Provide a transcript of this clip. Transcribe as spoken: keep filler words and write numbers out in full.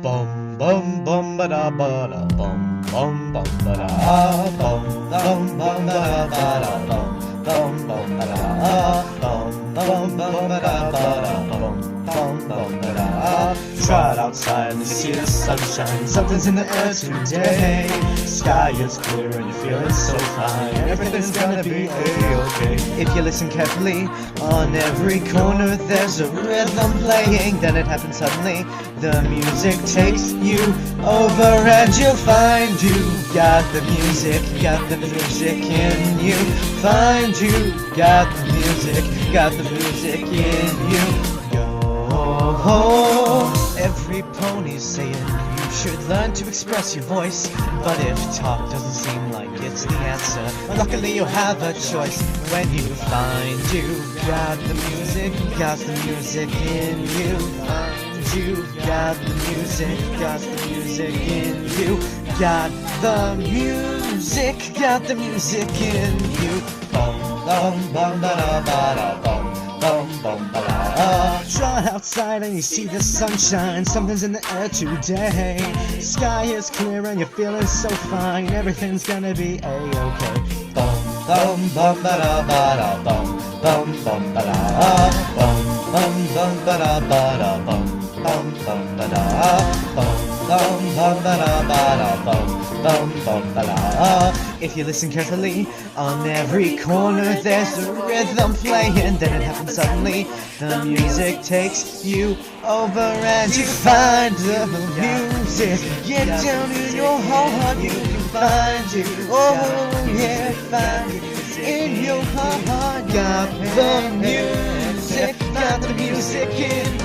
Bum bum bum ba da ba da bum bum bum ba da bum bum bum ba da ba da bum bum bum ba da bum bum bum ba da ba da bum bum bum ba da. Tried outside and see the sunshine. Something's in the air today. Sky is clear and you're feeling so fine. Everything's gonna be a-okay. If you listen carefully, on every corner there's a rhythm playing. Then it happens suddenly. The music takes you over and you'll find you got the music, got the music in you. Find you got the music, got the music in you. Yo, every pony's saying you should learn to express your voice. But if talk doesn't seem like it's the answer, luckily you have a choice. When you find you got the music, got the music in you. Find you got the music, got the music in you. Got the music, got the music in you. Bum bum bum ba da ba da bum bum bum ba da. Try outside and you see the sunshine. Something's in the air today. Sky is clear and you're feeling so fine. Everything's gonna be a-okay. Bum bum bum ba da ba da bum bum bum ba da bum bum bum ba da ba da bum bum bum ba da bum bum bum ba da ba da bum bum bum ba da. If you listen carefully, on every corner there's a rhythm playing. Then it happens suddenly. The music takes you over and you find the music. Get down in your heart, you can find it. Oh yeah, find it in your heart. Got the music, got the music in